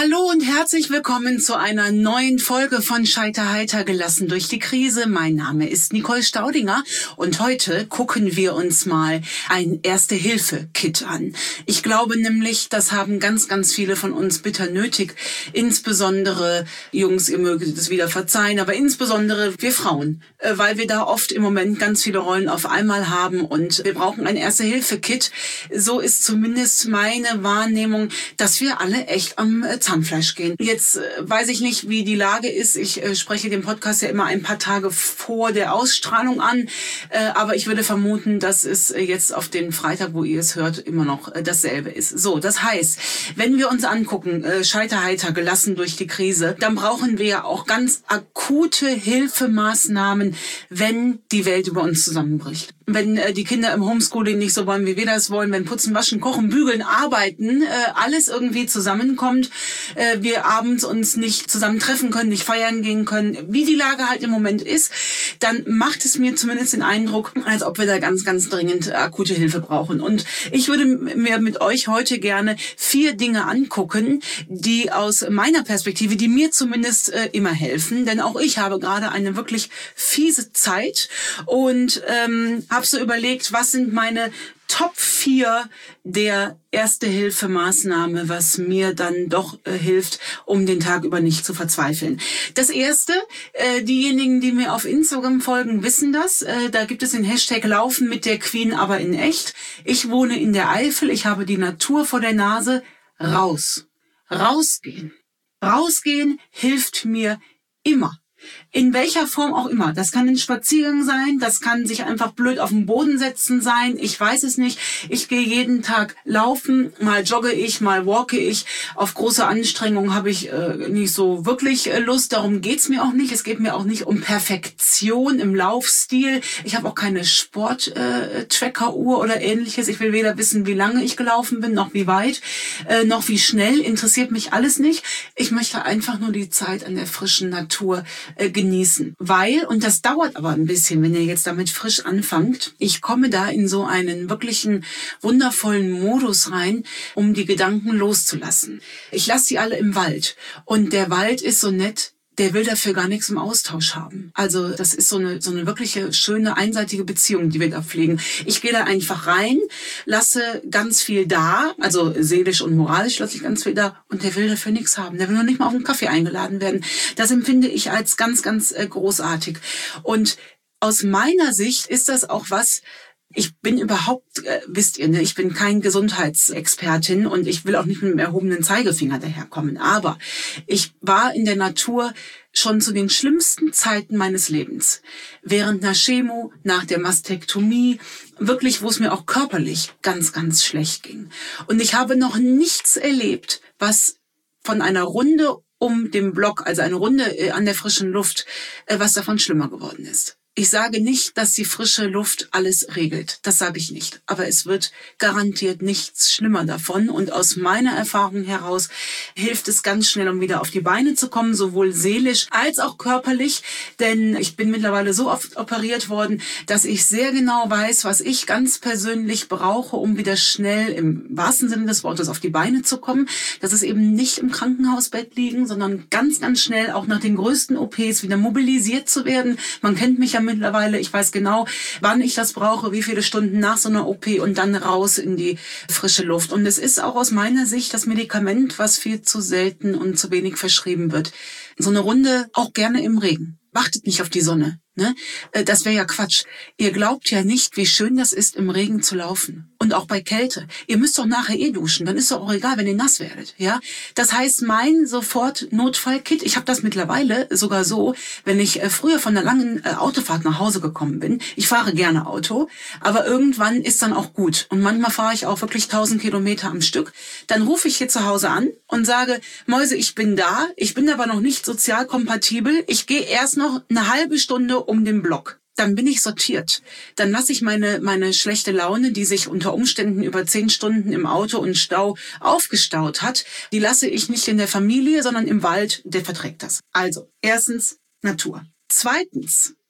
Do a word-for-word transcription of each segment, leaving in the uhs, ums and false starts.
Hallo und herzlich willkommen zu einer neuen Folge von Scheiter heiter gelassen durch die Krise. Mein Name ist Nicole Staudinger und heute gucken wir uns mal ein Erste-Hilfe-Kit an. Ich glaube nämlich, das haben ganz, ganz viele von uns bitter nötig. Insbesondere, Jungs, ihr möget es wieder verzeihen, aber insbesondere wir Frauen, weil wir da oft im Moment ganz viele Rollen auf einmal haben und wir brauchen ein Erste-Hilfe-Kit. So ist zumindest meine Wahrnehmung, dass wir alle echt am Zahnfleisch gehen. Jetzt äh, weiß ich nicht, wie die Lage ist. Ich äh, spreche den Podcast ja immer ein paar Tage vor der Ausstrahlung an. Äh, aber ich würde vermuten, dass es äh, jetzt auf den Freitag, wo ihr es hört, immer noch äh, dasselbe ist. So, das heißt, wenn wir uns angucken, äh, Scheiter heiter gelassen durch die Krise, dann brauchen wir ja auch ganz akute Hilfemaßnahmen, wenn die Welt über uns zusammenbricht. Wenn äh, die Kinder im Homeschooling nicht so wollen, wie wir das wollen, wenn Putzen, Waschen, Kochen, Bügeln, Arbeiten, äh, alles irgendwie zusammenkommt, äh, wir abends uns nicht zusammen treffen können, nicht feiern gehen können, wie die Lage halt im Moment ist, dann macht es mir zumindest den Eindruck, als ob wir da ganz, ganz dringend akute Hilfe brauchen. Und ich würde mir mit euch heute gerne vier Dinge angucken, die aus meiner Perspektive, die mir zumindest äh, immer helfen, denn auch ich habe gerade eine wirklich fiese Zeit und ähm, habe so überlegt, was sind meine Top vier der Erste-Hilfe-Maßnahme, was mir dann doch äh, hilft, um den Tag über nicht zu verzweifeln. Das erste, äh, diejenigen, die mir auf Instagram folgen, wissen das. Äh, da gibt es den Hashtag Laufen mit der Queen, aber in echt. Ich wohne in der Eifel, ich habe die Natur vor der Nase. Raus. Rausgehen. Rausgehen hilft mir immer. In welcher Form auch immer. Das kann ein Spaziergang sein, das kann sich einfach blöd auf den Boden setzen sein, ich weiß es nicht. Ich gehe jeden Tag laufen, mal jogge ich, mal walke ich. Auf große Anstrengung habe ich äh, nicht so wirklich äh, Lust, darum geht's mir auch nicht. Es geht mir auch nicht um Perfektion im Laufstil. Ich habe auch keine Sport-Tracker-Uhr äh, oder ähnliches. Ich will weder wissen, wie lange ich gelaufen bin, noch wie weit, äh, noch wie schnell. Interessiert mich alles nicht. Ich möchte einfach nur die Zeit an der frischen Natur äh, genießen. Weil, und das dauert aber ein bisschen, wenn ihr jetzt damit frisch anfangt, ich komme da in so einen wirklichen wundervollen Modus rein, um die Gedanken loszulassen. Ich lasse sie alle im Wald. Und der Wald ist so nett, der will dafür gar nichts im Austausch haben. Also das ist so eine so eine wirkliche schöne einseitige Beziehung, die wir da pflegen. Ich gehe da einfach rein, lasse ganz viel da, also seelisch und moralisch lasse ich ganz viel da und der will dafür nichts haben. Der will noch nicht mal auf einen Kaffee eingeladen werden. Das empfinde ich als ganz, ganz äh, großartig. Und aus meiner Sicht ist das auch was, ich bin überhaupt, äh, wisst ihr, ne, ich bin kein Gesundheitsexpertin und ich will auch nicht mit dem erhobenen Zeigefinger daherkommen. Aber ich war in der Natur schon zu den schlimmsten Zeiten meines Lebens. Während einer Chemo, nach der Mastektomie, wirklich, wo es mir auch körperlich ganz, ganz schlecht ging. Und ich habe noch nichts erlebt, was von einer Runde um den Block, also eine Runde äh, an der frischen Luft, äh, was davon schlimmer geworden ist. Ich sage nicht, dass die frische Luft alles regelt. Das sage ich nicht. Aber es wird garantiert nichts schlimmer davon. Und aus meiner Erfahrung heraus hilft es ganz schnell, um wieder auf die Beine zu kommen, sowohl seelisch als auch körperlich. Denn ich bin mittlerweile so oft operiert worden, dass ich sehr genau weiß, was ich ganz persönlich brauche, um wieder schnell im wahrsten Sinne des Wortes auf die Beine zu kommen. Das ist eben nicht im Krankenhausbett liegen, sondern ganz, ganz schnell auch nach den größten O Ps wieder mobilisiert zu werden. Man kennt mich ja mittlerweile, ich weiß genau, wann ich das brauche, wie viele Stunden nach so einer O P und dann raus in die frische Luft. Und es ist auch aus meiner Sicht das Medikament, was viel zu selten und zu wenig verschrieben wird. So eine Runde auch gerne im Regen. Wartet nicht auf die Sonne. Ne? Das wäre ja Quatsch. Ihr glaubt ja nicht, wie schön das ist, im Regen zu laufen. Und auch bei Kälte. Ihr müsst doch nachher eh duschen. Dann ist doch auch egal, wenn ihr nass werdet. Ja? Das heißt, mein Sofort-Notfall-Kit, ich habe das mittlerweile sogar so, wenn ich früher von einer langen Autofahrt nach Hause gekommen bin, ich fahre gerne Auto, aber irgendwann ist dann auch gut. Und manchmal fahre ich auch wirklich tausend Kilometer am Stück. Dann rufe ich hier zu Hause an und sage, Mäuse, ich bin da, ich bin aber noch nicht sozial kompatibel, ich gehe erst noch eine halbe Stunde um den Block. Dann bin ich sortiert. Dann lasse ich meine meine schlechte Laune, die sich unter Umständen über zehn Stunden im Auto und Stau aufgestaut hat, die lasse ich nicht in der Familie, sondern im Wald, der verträgt das. Also, erstens Natur. Zweitens,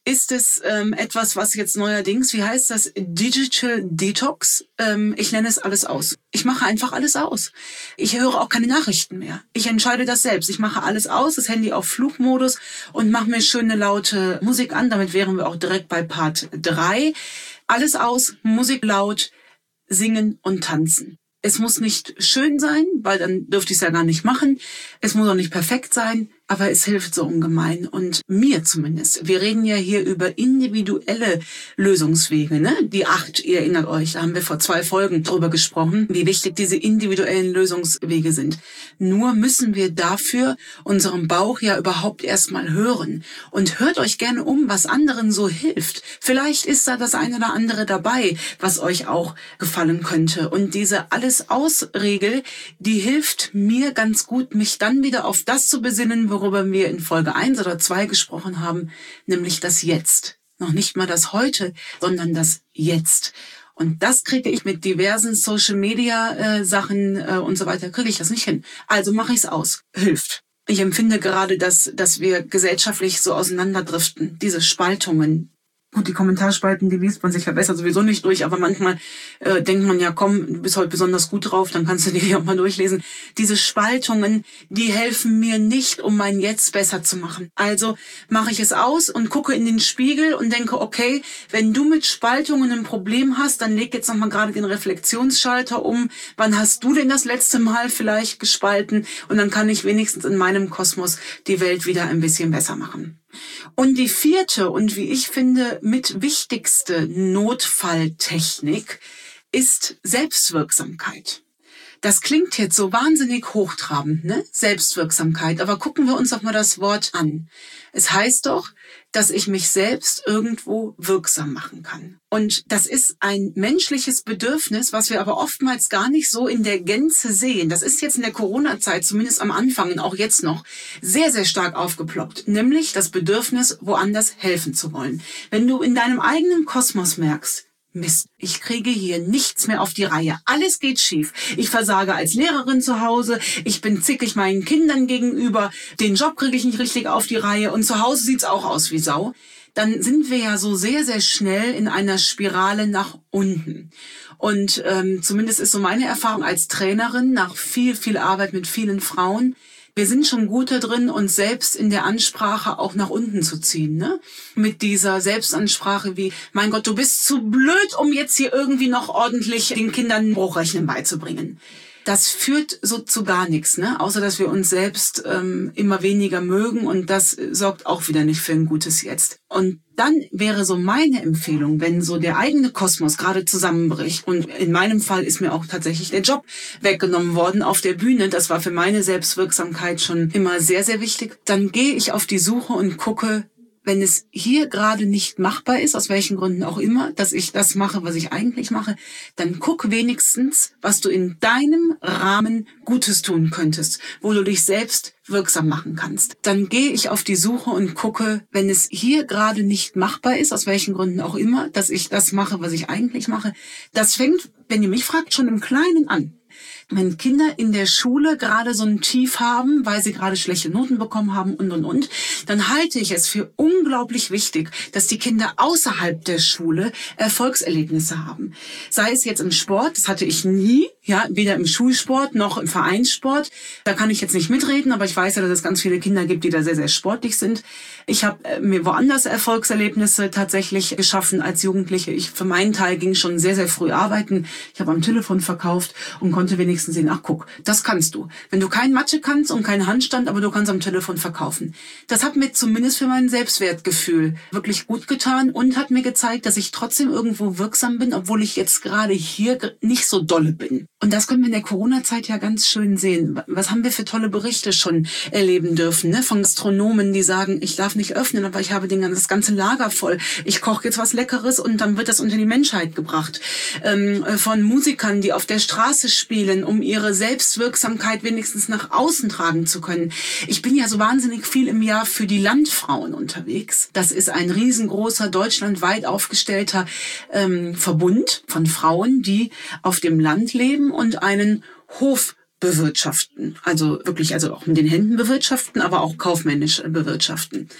ist es ähm, etwas, was jetzt neuerdings, wie heißt das, Digital Detox? Ähm, ich nenne es alles aus. Ich mache einfach alles aus. Ich höre auch keine Nachrichten mehr. Ich entscheide das selbst. Ich mache alles aus, das Handy auf Flugmodus und mache mir schöne laute Musik an. Damit wären wir auch direkt bei Part drei. Alles aus, Musik laut, singen und tanzen. Es muss nicht schön sein, weil dann dürfte ich es ja gar nicht machen. Es muss auch nicht perfekt sein, aber es hilft so ungemein. Und mir zumindest. Wir reden ja hier über individuelle Lösungswege, ne? Die acht, ihr erinnert euch, da haben wir vor zwei Folgen drüber gesprochen, wie wichtig diese individuellen Lösungswege sind. Nur müssen wir dafür unserem Bauch ja überhaupt erstmal hören. Und hört euch gerne um, was anderen so hilft. Vielleicht ist da das eine oder andere dabei, was euch auch gefallen könnte. Und diese Alles-Aus-Regel, die hilft mir ganz gut, mich dann wieder auf das zu besinnen, worüber wir in Folge eins oder zwei gesprochen haben, nämlich das Jetzt. Noch nicht mal das Heute, sondern das Jetzt. Und das kriege ich mit diversen Social-Media-Sachen äh, und so weiter, kriege ich das nicht hin. Also mache ich es aus. Hilft. Ich empfinde gerade, dass, dass wir gesellschaftlich so auseinanderdriften. Diese Spaltungen. Gut, die Kommentarspalten, die liest man sich ja besser sowieso nicht durch, aber manchmal äh, denkt man ja, komm, du bist heute besonders gut drauf, dann kannst du die auch mal durchlesen. Diese Spaltungen, die helfen mir nicht, um mein Jetzt besser zu machen. Also mache ich es aus und gucke in den Spiegel und denke, okay, wenn du mit Spaltungen ein Problem hast, dann leg jetzt nochmal gerade den Reflexionsschalter um. Wann hast du denn das letzte Mal vielleicht gespalten? Und dann kann ich wenigstens in meinem Kosmos die Welt wieder ein bisschen besser machen. Und die vierte und wie ich finde mit wichtigste Notfalltechnik ist Selbstwirksamkeit. Das klingt jetzt so wahnsinnig hochtrabend, ne? Selbstwirksamkeit. Aber gucken wir uns doch mal das Wort an. Es heißt doch, dass ich mich selbst irgendwo wirksam machen kann. Und das ist ein menschliches Bedürfnis, was wir aber oftmals gar nicht so in der Gänze sehen. Das ist jetzt in der Corona-Zeit, zumindest am Anfang und auch jetzt noch, sehr, sehr stark aufgeploppt. Nämlich das Bedürfnis, woanders helfen zu wollen. Wenn du in deinem eigenen Kosmos merkst, Mist, ich kriege hier nichts mehr auf die Reihe. Alles geht schief. Ich versage als Lehrerin zu Hause. Ich bin zickig meinen Kindern gegenüber. Den Job kriege ich nicht richtig auf die Reihe. Und zu Hause sieht's auch aus wie Sau. Dann sind wir ja so sehr, sehr schnell in einer Spirale nach unten. Und ähm, zumindest ist so meine Erfahrung als Trainerin nach viel, viel Arbeit mit vielen Frauen, wir sind schon gut da drin, uns selbst in der Ansprache auch nach unten zu ziehen, ne? Mit dieser Selbstansprache wie, mein Gott, du bist zu blöd, um jetzt hier irgendwie noch ordentlich den Kindern Hochrechnen beizubringen. Das führt so zu gar nichts, ne? Außer, dass wir uns selbst ähm, immer weniger mögen und das sorgt auch wieder nicht für ein gutes Jetzt. Und dann wäre so meine Empfehlung, wenn so der eigene Kosmos gerade zusammenbricht und in meinem Fall ist mir auch tatsächlich der Job weggenommen worden auf der Bühne, das war für meine Selbstwirksamkeit schon immer sehr, sehr wichtig, dann gehe ich auf die Suche und gucke, wenn es hier gerade nicht machbar ist, aus welchen Gründen auch immer, dass ich das mache, was ich eigentlich mache, dann guck wenigstens, was du in deinem Rahmen Gutes tun könntest, wo du dich selbst wirksam machen kannst. Dann gehe ich auf die Suche und gucke, wenn es hier gerade nicht machbar ist, aus welchen Gründen auch immer, dass ich das mache, was ich eigentlich mache. Das fängt, wenn ihr mich fragt, schon im Kleinen an. Wenn Kinder in der Schule gerade so ein Tief haben, weil sie gerade schlechte Noten bekommen haben und, und, und, dann halte ich es für unglaublich wichtig, dass die Kinder außerhalb der Schule Erfolgserlebnisse haben. Sei es jetzt im Sport, das hatte ich nie, ja, weder im Schulsport noch im Vereinssport. Da kann ich jetzt nicht mitreden, aber ich weiß ja, dass es ganz viele Kinder gibt, die da sehr, sehr sportlich sind. Ich habe mir woanders Erfolgserlebnisse tatsächlich geschaffen als Jugendliche. Ich für meinen Teil ging schon sehr, sehr früh arbeiten. Ich habe am Telefon verkauft und konnte wenigstens sehen, ach guck, das kannst du. Wenn du kein Mathe kannst und keinen Handstand, aber du kannst am Telefon verkaufen. Das hat mir zumindest für mein Selbstwertgefühl wirklich gut getan und hat mir gezeigt, dass ich trotzdem irgendwo wirksam bin, obwohl ich jetzt gerade hier nicht so dolle bin. Und das können wir in der Corona-Zeit ja ganz schön sehen. Was haben wir für tolle Berichte schon erleben dürfen, ne? Von Gastronomen, die sagen, ich darf nicht öffnen, aber ich habe den, das ganze Lager voll. Ich koche jetzt was Leckeres und dann wird das unter die Menschheit gebracht. Ähm, von Musikern, die auf der Straße spielen, um ihre Selbstwirksamkeit wenigstens nach außen tragen zu können. Ich bin ja so wahnsinnig viel im Jahr für die Landfrauen unterwegs. Das ist ein riesengroßer, deutschlandweit aufgestellter ähm, Verbund von Frauen, die auf dem Land leben und einen Hof bewirtschaften. Also wirklich, also auch mit den Händen bewirtschaften, aber auch kaufmännisch bewirtschaften.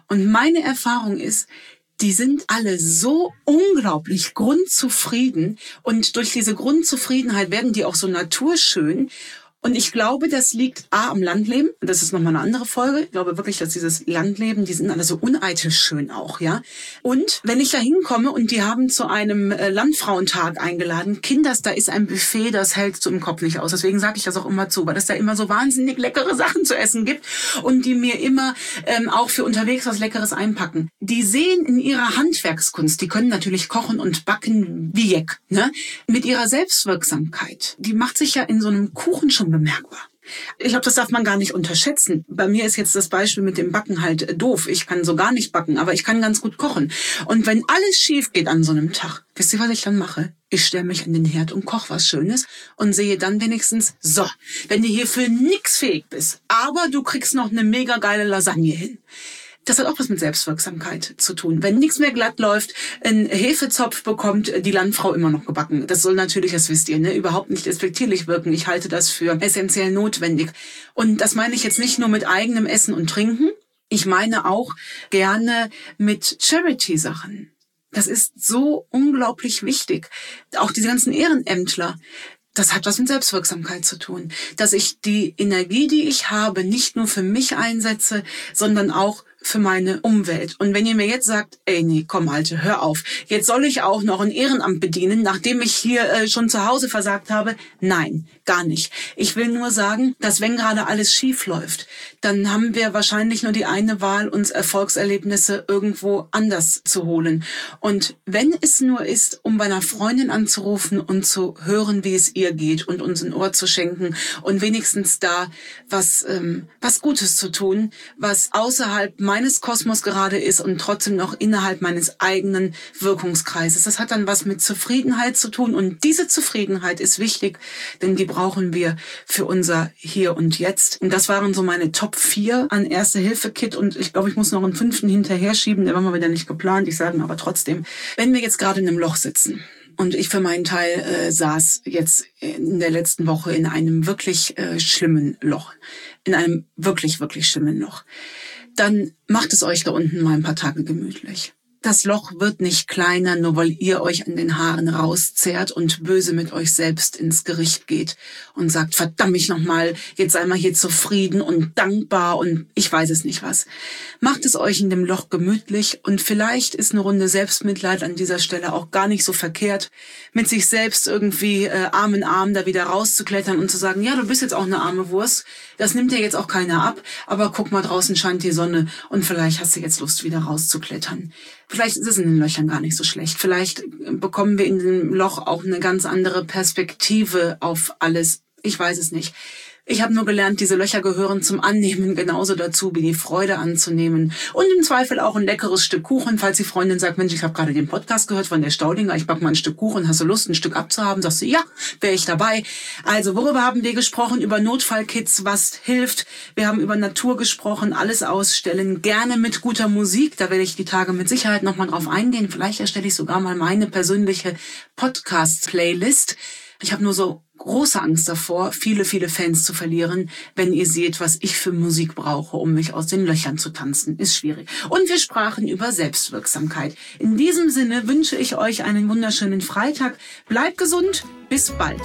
Und meine Erfahrung ist, die sind alle so unglaublich grundzufrieden und durch diese Grundzufriedenheit werden die auch so naturschön. Und ich glaube, das liegt A am Landleben. Das ist nochmal eine andere Folge. Ich glaube wirklich, dass dieses Landleben, die sind alle so uneitel schön auch, ja. Und wenn ich da hinkomme und die haben zu einem Landfrauentag eingeladen, Kinders, da ist ein Buffet, das hält so im Kopf nicht aus. Deswegen sage ich das auch immer zu, weil es da immer so wahnsinnig leckere Sachen zu essen gibt und die mir immer ähm, auch für unterwegs was Leckeres einpacken. Die sehen in ihrer Handwerkskunst, die können natürlich kochen und backen wie Jeck, ne? Mit ihrer Selbstwirksamkeit. Die macht sich ja in so einem Kuchen schon bemerkbar. Ich glaube, das darf man gar nicht unterschätzen. Bei mir ist jetzt das Beispiel mit dem Backen halt doof. Ich kann so gar nicht backen, aber ich kann ganz gut kochen. Und wenn alles schief geht an so einem Tag, wisst ihr, was ich dann mache? Ich stelle mich an den Herd und koche was Schönes und sehe dann wenigstens, so, wenn du hier für nix fähig bist, aber du kriegst noch eine mega geile Lasagne hin. Das hat auch was mit Selbstwirksamkeit zu tun. Wenn nichts mehr glatt läuft, ein Hefezopf bekommt die Landfrau immer noch gebacken. Das soll natürlich, das wisst ihr, ne, überhaupt nicht despektierlich wirken. Ich halte das für essentiell notwendig. Und das meine ich jetzt nicht nur mit eigenem Essen und Trinken. Ich meine auch gerne mit Charity-Sachen. Das ist so unglaublich wichtig. Auch diese ganzen Ehrenämtler. Das hat was mit Selbstwirksamkeit zu tun. Dass ich die Energie, die ich habe, nicht nur für mich einsetze, sondern auch für meine Umwelt. Und wenn ihr mir jetzt sagt, ey, nee, komm, Alte, hör auf. Jetzt soll ich auch noch ein Ehrenamt bedienen, nachdem ich hier äh, schon zu Hause versagt habe. Nein, gar nicht. Ich will nur sagen, dass wenn gerade alles schief läuft, dann haben wir wahrscheinlich nur die eine Wahl, uns Erfolgserlebnisse irgendwo anders zu holen. Und wenn es nur ist, um bei einer Freundin anzurufen und zu hören, wie es ihr geht und uns ein Ohr zu schenken und wenigstens da was, ähm, was Gutes zu tun, was außerhalb meines Kosmos gerade ist und trotzdem noch innerhalb meines eigenen Wirkungskreises. Das hat dann was mit Zufriedenheit zu tun und diese Zufriedenheit ist wichtig, denn die brauchen wir für unser Hier und Jetzt. Und das waren so meine Top vier an Erste-Hilfe-Kit und ich glaube, ich muss noch einen fünften hinterher schieben, der war mal wieder nicht geplant, ich sage aber trotzdem, wenn wir jetzt gerade in einem Loch sitzen und ich für meinen Teil äh, saß jetzt in der letzten Woche in einem wirklich äh, schlimmen Loch, in einem wirklich, wirklich schlimmen Loch, dann macht es euch da unten mal ein paar Tage gemütlich. Das Loch wird nicht kleiner, nur weil ihr euch an den Haaren rauszehrt und böse mit euch selbst ins Gericht geht und sagt, verdammt mich nochmal, jetzt sei mal hier zufrieden und dankbar und ich weiß es nicht was. Macht es euch in dem Loch gemütlich und vielleicht ist eine Runde Selbstmitleid an dieser Stelle auch gar nicht so verkehrt, mit sich selbst irgendwie äh, Arm in Arm da wieder rauszuklettern und zu sagen, ja, du bist jetzt auch eine arme Wurst, das nimmt dir jetzt auch keiner ab, aber guck mal, draußen scheint die Sonne und vielleicht hast du jetzt Lust, wieder rauszuklettern. Vielleicht ist es in den Löchern gar nicht so schlecht. Vielleicht bekommen wir in dem Loch auch eine ganz andere Perspektive auf alles. Ich weiß es nicht. Ich habe nur gelernt, diese Löcher gehören zum Annehmen genauso dazu, wie die Freude anzunehmen. Und im Zweifel auch ein leckeres Stück Kuchen, falls die Freundin sagt, Mensch, ich habe gerade den Podcast gehört von der Staudinger, ich back mal ein Stück Kuchen, hast du Lust, ein Stück abzuhaben? Sagst du, ja, wäre ich dabei. Also, worüber haben wir gesprochen? Über Notfallkits, was hilft. Wir haben über Natur gesprochen, alles ausstellen, gerne mit guter Musik. Da werde ich die Tage mit Sicherheit nochmal drauf eingehen. Vielleicht erstelle ich sogar mal meine persönliche Podcast-Playlist. Ich habe nur so große Angst davor, viele, viele Fans zu verlieren, wenn ihr seht, was ich für Musik brauche, um mich aus den Löchern zu tanzen. Ist schwierig. Und wir sprachen über Selbstwirksamkeit. In diesem Sinne wünsche ich euch einen wunderschönen Freitag. Bleibt gesund. Bis bald.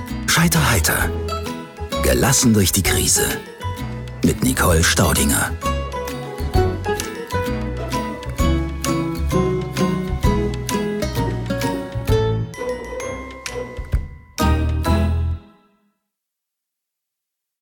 Scheiter heiter. Gelassen durch die Krise. Mit Nicole Staudinger.